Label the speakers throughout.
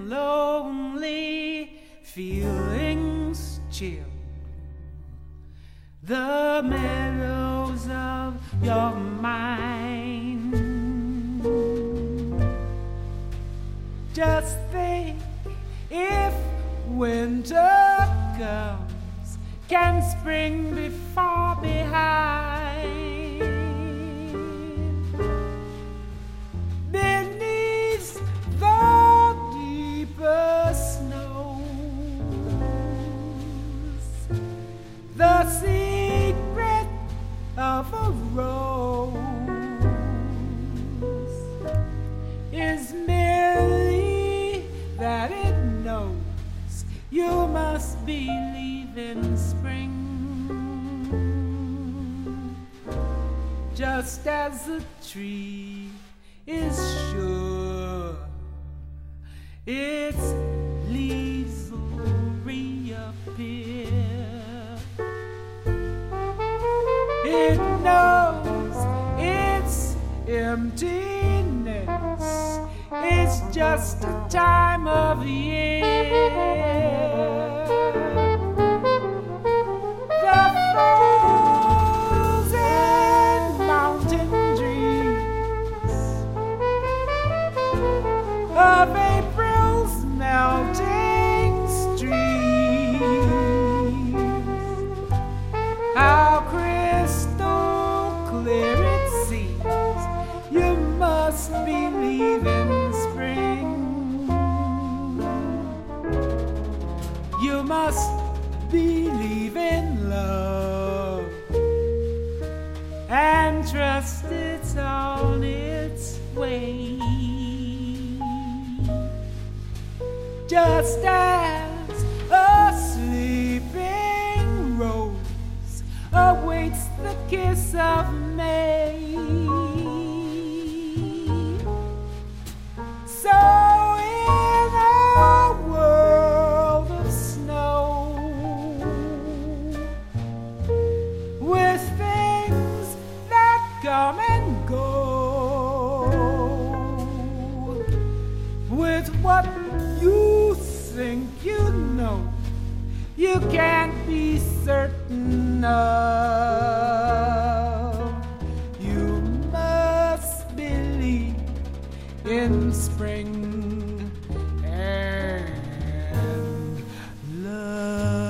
Speaker 1: when lonely feelings chill the meadows of your mind. Just think, if winter comes, can spring be far behind? Beneath the deeper snows, the secret of a rose is merely that it knows you must believe in spring, just as a tree is sure its leaves will reappear. It knows its emptiness is just a time of year. The frozen mountain dreams of April's melting streams, how crystal clear it seems, you must believe in spring. You must believe in love and trust it's on its way. Just as a sleeping rose awaits the kiss of May, so in a world of snow, with things that come and go, with what you think you know, you can't be certain of. You must believe in spring and love.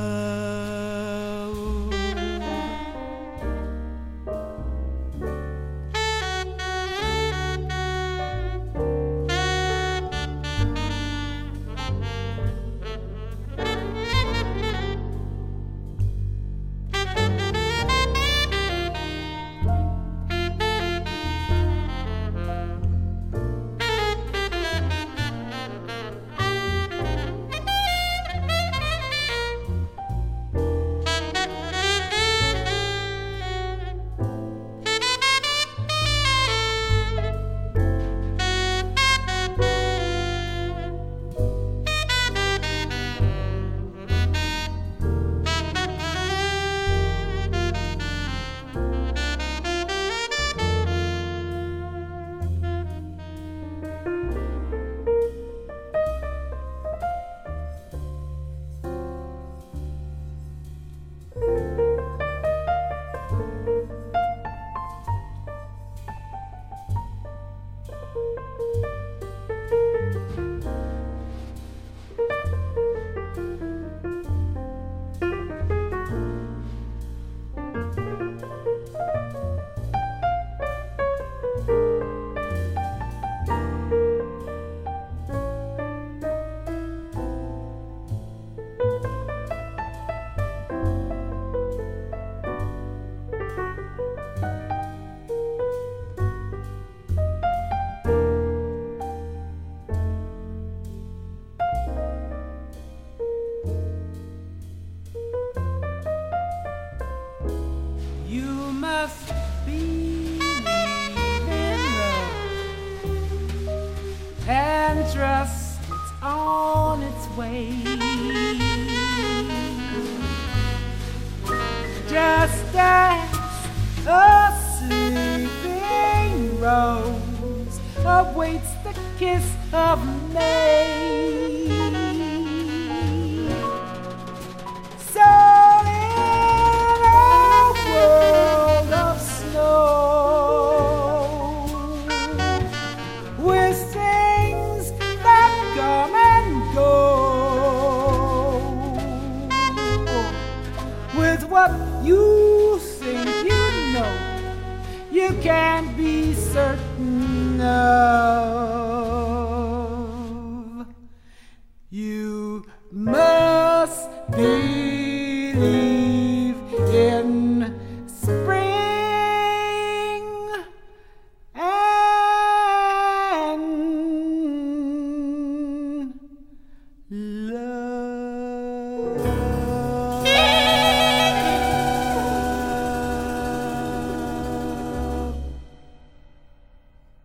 Speaker 1: Trust it's on its way. Just as a sleeping rose awaits the kiss of May.